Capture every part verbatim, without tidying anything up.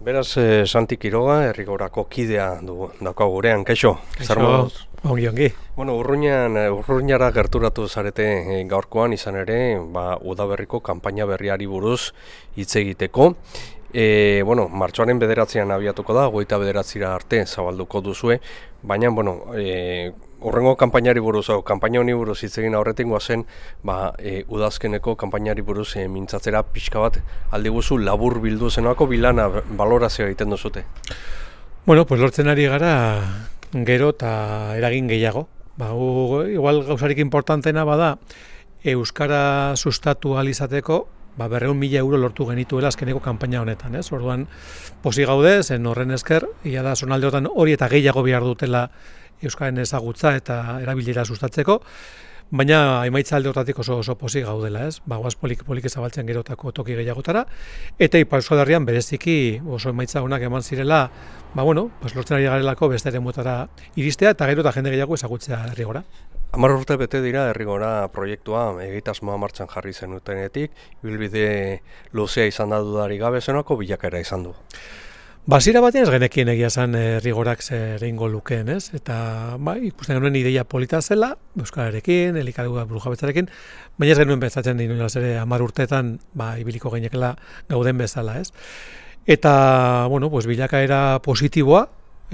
Beraz, eh, Santi Quiroga, Herrigorako kidea du dauka gurean, kaixo? Kaixo, ongi ongi. Bueno, urruñan, urruñara gerturatu zarete eh, gaurkoan izan ere, ba, udaberriko kanpaina berriari buruz hitz egiteko. E, bueno, martxoaren bederatzean abiatuko da, hogeita bederatzira arte zabalduko duzue, baina, bueno, e, horrengo kanpainari buruz, o, kanpaina honi buruz hitz egin aurretik goazen, ba, e, udazkeneko kanpainari buruz e, mintzatzera pixka bat aldi guzu labur bildu zenako bilana balorazioa egiten duzute. Bueno, pues lortzen ari gara gero eta eragin gehiago. Ba, gu, igual gauzarik importantena bada, euskara sustatu ahal izateko, ba, berreun mila euro lortu genituela azkeneko kanpaina honetan, ez? Orduan, posi gaude, zen horren esker, ia da zonaldeotan hori eta gehiago behar dutela euskaren ezagutza eta erabilera sustatzeko, baina emaitza aldeotatik oso oso posi gaudela, ez? Ba, guaz polik polik zabaltzen gerotako toki gehiagotara, eta Ipar Euskal Herrian bereziki oso emaitza honak eman zirela, ba, bueno, pues lortzen ari garelako beste eremuetara iristea, eta gero eta jende gehiago ezagutzea Herrigora. Hamar urte bete dira Herrigora proiektua egitasmoa martxan jarri zenutenetik, ibilbide luzea izan da dudarik gabe zenako bilakaera izan du. Basira batean ez genekien egia zen Herrigorak zer egingo lukeen, ez? Eta ba, ikusten genuen ideia polita zela, euskararekin, elikadura burujabetzarekin, baina ez genuen pentsatzen dinuen ere hamar urteetan ba, ibiliko genekela gauden bezala, ez? Eta, bueno, pues, bilakaera positiboa,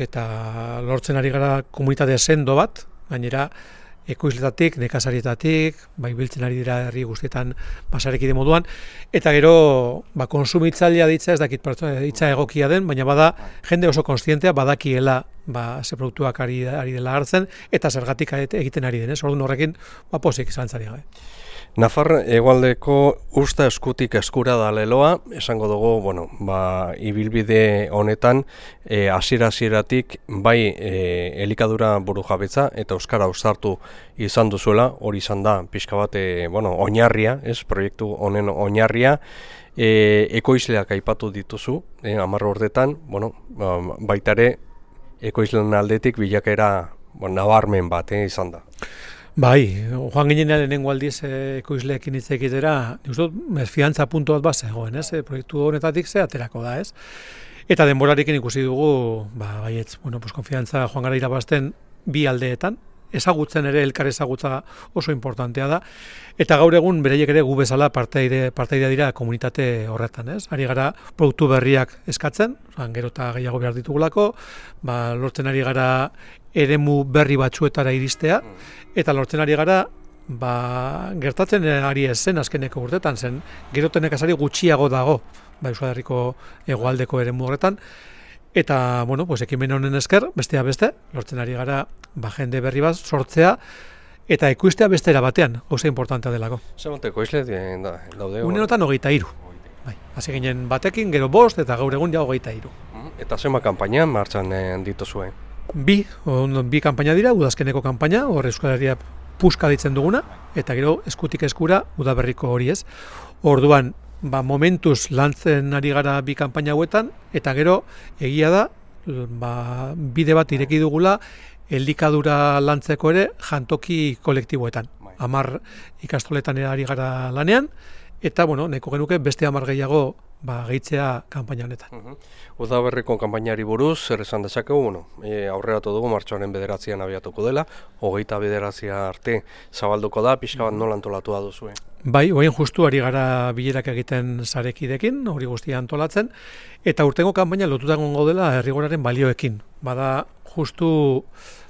eta lortzen ari gara komunitate sendo bat, gainera, ekoizletatik, nekazarietatik, bai biltzen ari dira herri guztietan basarekide moduan, eta gero ba, konsumitzailea ditza ez dakit hitza egokia den, baina bada jende oso kontzientea badakiela ba, ze produktuak ari, ari dela hartzen, eta zergatik egiten ari denez, orduan horrekin ba, posik izan zari gabe. Nafar hegoaldeko usta eskutik eskura da leloa, esango dugu, bueno, ba, ibilbide honetan e, hasiera-hasieratik bai e, elikadura burujabetza eta euskara uztartu izan duzuela, hori izan da pixka bat e, bueno, oinarria, ez, proiektu honen oinarria, e, ekoizleak aipatu dituzu, e, hamar urtetan, bueno, ba, baita ere ekoizleen aldetik bilakaera bueno, nabarmen bat e, izan da. Bai, joan ginen lehenengo aldiz ekoizleekin hitz egitera, nik mesfidantza puntu bat bazegoen, ez? Proiektu honetatik ze aterako da, ez? Eta denborarekin ikusi dugu, ba, baietz, bueno, pues konfidantza joan gara irabazten bi aldeetan, ezagutzen ere elkar ezagutza oso importantea da, eta gaur egun bereiek ere gu bezala parteide, parteidea dira komunitate horretan, ez? Ari gara produktu berriak eskatzen, gero eta gehiago behar ditugulako, ba, lortzen ari gara eremu berri batzuetara iristea, eta lortzen ari gara, ba, gertatzen ari ez zen azkeneko urtetan zen, gero nekazari gutxiago dago, ba, Euskal Herriko hegoaldeko eremu horretan, eta, bueno, pues, ekimen honen esker, bestea beste, lortzen ari gara, ba, jende berri bat sortzea, eta ekoiztea bestera batean, gauza importantea delako. Zer monteko izle daude? Unerotan hogeita hiru. Bai, hasi ginen batekin, gero bost, eta gaur egun ja hogeita hiru. Eta zema kanpaina martxan dituzue? Bi, on, bi kanpaina dira, udazkeneko kanpaina, hor Euskal Herria puska ditzen duguna, eta gero eskutik eskura udaberriko hori ez. Orduan, ba, momentuz lantzen ari gara bi kanpaina hauetan, eta gero egia da, ba, bide bat ireki dugula, elikadura lantzeko ere jantoki kolektiboetan. Hamar ikastoletan ari gara lanean, eta bueno, nahiko genuke beste hamar gehiago ba, gehitzea kanpaina honetan. Uh -huh. Udaberriko kanpainari buruz, zer esan dezakegu, bueno, e, aurreratu dugu martxoaren bederatzean abiatuko dela, hogeita bederatzia arte zabalduko da, pixka bat nola antolatu da duzue? Bai, orain justu ari gara bilerak egiten sarekidekin, hori guztia antolatzen, eta urtengo kanpaina lotuta egongo dela Herrigoraren balioekin. Bada justu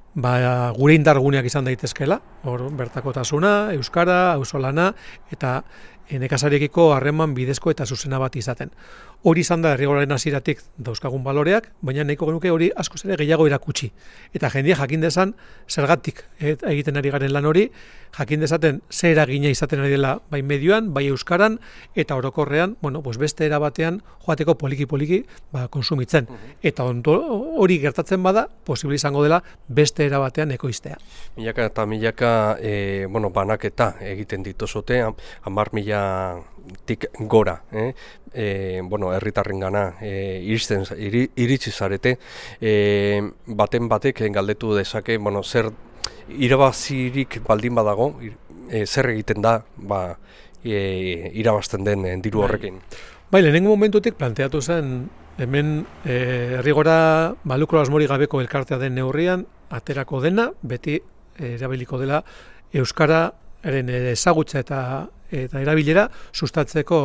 ba, gure indarguneak izan daitezkeela, hor bertakotasuna, euskara, auzolana, eta nekazariekiko harreman bidezko eta zuzena bat izaten. Hori izan da Herrigoraren hasieratik dauzkagun baloreak, baina nahiko genuke hori askoz ere gehiago erakutsi. Eta jendia jakin dezan zergatik egiten ari garen lan hori, jakin dezaten zer eragina izaten ari dela bai medioan, bai euskaran, eta orokorrean, bueno, pues beste era batean joateko poliki-poliki ba, konsumitzen. Eta onto, hori gertatzen bada, posible izango dela beste era batean ekoiztea. Milaka eta milaka e, bueno, banaketa egiten dituzute, hamar mila tik gora, eh? E, bueno, herritarren gana e, iristen, iri, iritsi zarete, e, baten batek galdetu dezake, bueno, zer irabazirik baldin badago, e, zer egiten da, ba, e, irabazten den diru horrekin. Bai, lehenengo momentutik planteatu zen hemen e, errigora balukro asmori gabeko elkartea den neurrian, aterako dena, beti e, erabiliko dela euskararen ezagutza eta, eta erabilera sustatzeko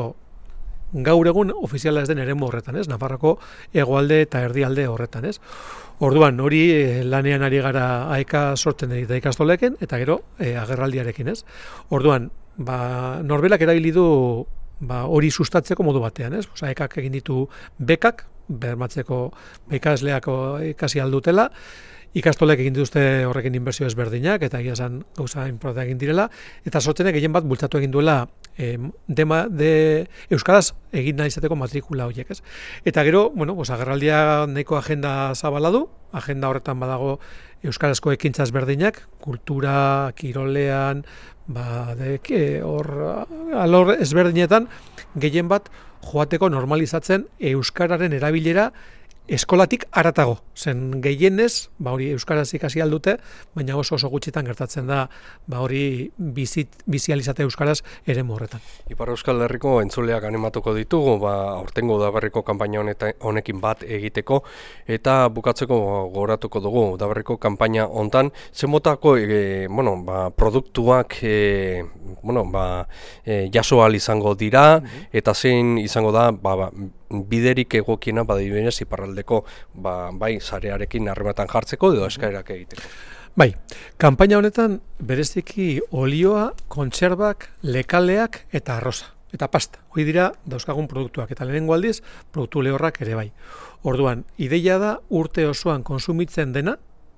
gaur egun ofiziala ez den eremu horretan, ez? Nafarroko hegoalde eta erdialde horretan, ez? Orduan, hori e, lanean ari gara aeka sortzen eta ikastolekin, eta gero e, agerraldiarekin, ez? Orduan, ba, norbelak erabili du ba, hori sustatzeko modu batean, ez? Osa, ekak egin ditu bekak, bermatzeko ikasleak ikasi aldutela, ikastolek egin dituzte horrekin inbertsio ezberdinak, eta egia esan gauza inportanteak egin direla, eta sortzenek gehien bat bultzatu egin duela e, dema, de euskaraz egin nahi izateko matrikula horiek, ez? Eta gero, bueno, pues, agerraldia nahiko agenda zabala du, agenda horretan badago euskarazko ekintza ezberdinak, kultura, kirolean, ba, de, hor, alor ezberdinetan, gehien bat joateko normalizatzen euskararen erabilera eskolatik haratago. Zen gehienez, ba hori euskaraz ikasi aldute, baina oso oso gutxitan gertatzen da ba hori bizit, bizializate euskaraz eremu horretan. Ipar Euskal Herriko entzuleak animatuko ditugu, ba aurtengo udaberriko kanpaina honekin bat egiteko, eta bukatzeko gogoratuko dugu udaberriko kanpaina hontan ze motako e, bueno, ba, produktuak e, bueno, ba, e, jaso ahal izango dira, eta zein izango da ba, ba, biderik egokiena badibinez iparraldeko ba, bai sarearekin harrematan jartzeko edo eskaerak egiteko. Bai, kanpaina honetan bereziki olioa, kontserbak, lekaleak eta arroza. Eta pasta, hori dira dauzkagun produktuak, eta lehenengo aldiz produktu lehorrak ere bai. Orduan, ideia da urte osoan konsumitzen dena,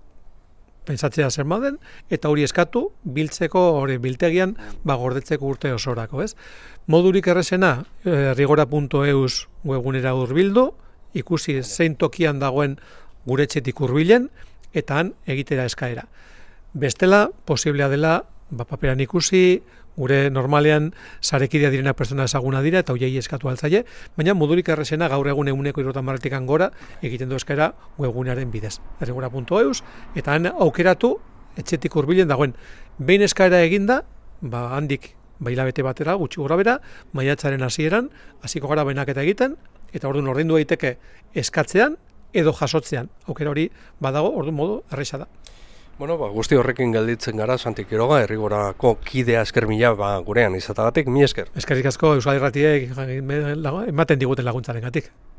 pentsatzea zer maden, eta hori eskatu, biltzeko, hori biltegian, ba, gordetzeko urte osorako, ez? Modurik errezena, rigora puntu eus webgunera hurbildu, ikusi zein tokian dagoen gure etxetik hurbilen, eta han egitera eskaera. Bestela, posiblea dela, ba, paperan ikusi, gure normalean sarekidea direnak pertsona ezaguna dira, eta hoiei eskatu altzaile, baina modurik errezena gaur egun eguneko irotan marretikan gora egiten du eskaera webgunearen bidez. rigora puntu eus, eta han aukeratu etxetik hurbilen dagoen. Behin eskaera eginda, ba, handik bailabete batera, gutxi gora bera, maiatzaren hasieran, hasiko gara benaketa egiten, eta orduan ordaindu daiteke eskatzean edo jasotzean. Aukera hori badago, orduan modu erresa da. Bueno, ba, guzti horrekin gelditzen gara, Santi Quiroga, Errigorako kidea esker mila ba, gurean izatagatik, mi esker. Eskerrik asko Euskal Irratiek ematen diguten laguntzarengatik.